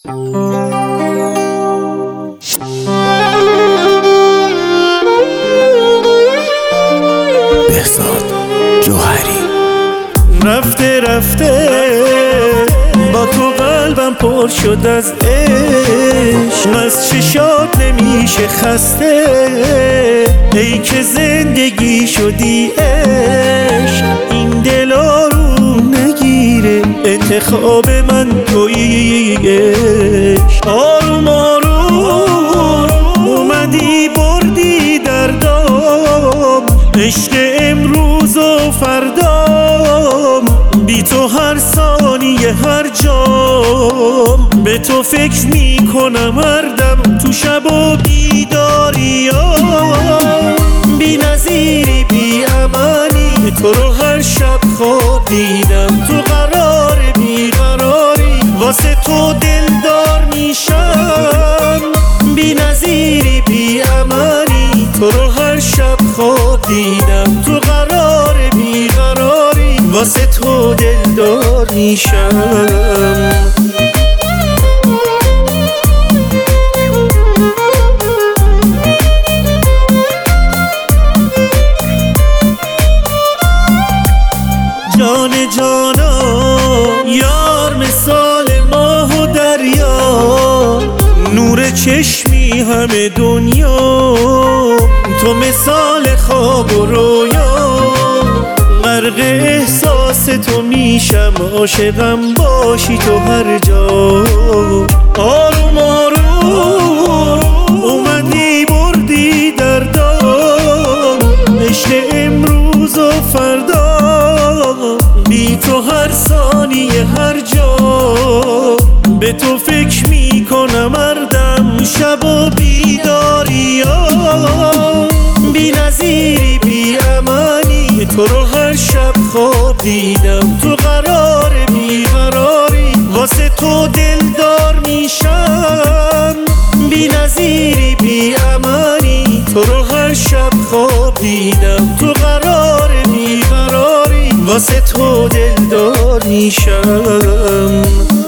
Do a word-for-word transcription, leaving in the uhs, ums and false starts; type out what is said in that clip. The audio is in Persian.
بهزاد جوهری. رفته رفته با تو قلبم پر شد از عشق، از چشات نمیشه خسته، ای که زندگی شدی عشق. این دل آروم نگیره، انتخاب من تویی عشق. آروم آروم اومدی بردی دردام، عشق امروز و فردام، بی تو هر ثانیه هر جام، به تو فکر میکنم هر دم تو شب و بیداریام. بی نظیری بی امانی تو رو هر شب خواب دیدم، تو قرار بیقراری واسه تو دلدار میشم. بی نظیری بی امانی تو رو هر شب خواب دیدم، تو قرار بیقراری واسه تو دلدار میشم. جان جانا یار مثال ماه و دریا، نور چشمی همه دنیا، تو مثال خواب و رویا. غرق احساس تو میشم، عاشقم باشی تو هر جا. آروم آروم اومدی بردی دردام، عشق امروز و فردا، بی تو هر ثانیه هر جا، به تو فکر میکنم هر دم شب و بیداریام. بی نظیری بی امانی تو رو هر شب خواب دیدم، تو قرار بیقراری واسه تو دلدار میشم. بی نظیری بی امانی تو رو هر شب خواب دیدم، تو قرار بیقراری واسه تو دلدار میشم.